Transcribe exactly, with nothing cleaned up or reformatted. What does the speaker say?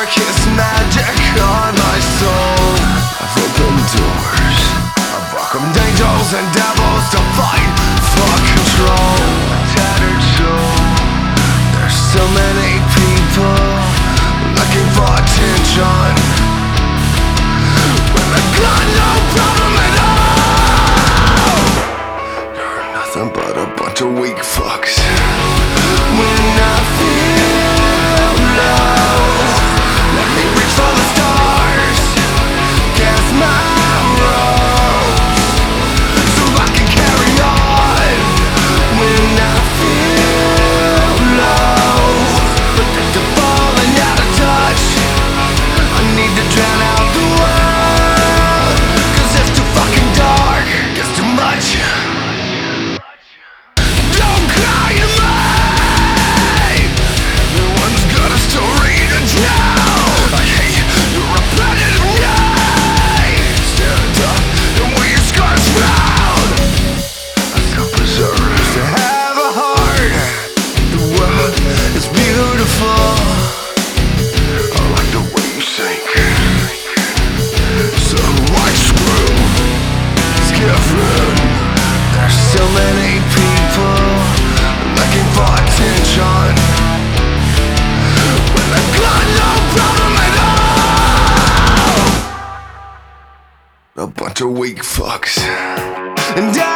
darkest magic on my soul. I've opened doors, I've welcomed angels and devils to fight for control. Tattered soul, there's so many people looking for attention when I've got no problem at all. You're nothing but a bunch of weak fucks. When I feel low, let me reach for the stars, cast my rose, so I can carry on. When I feel low, addicted, falling out of touch, I need to drown out the world, 'cause it's too fucking dark, it's too much. Don't cry to me, everyone's got a story to tell. I hate your repetitive night, stand up and wear your scars proud. I self-preserve to have a heart, the world is beautiful. I like the way you sink, so why screw? Skip room. There's so many people looking for attention when I've got no problem at all. A bunch of weak fucks. And I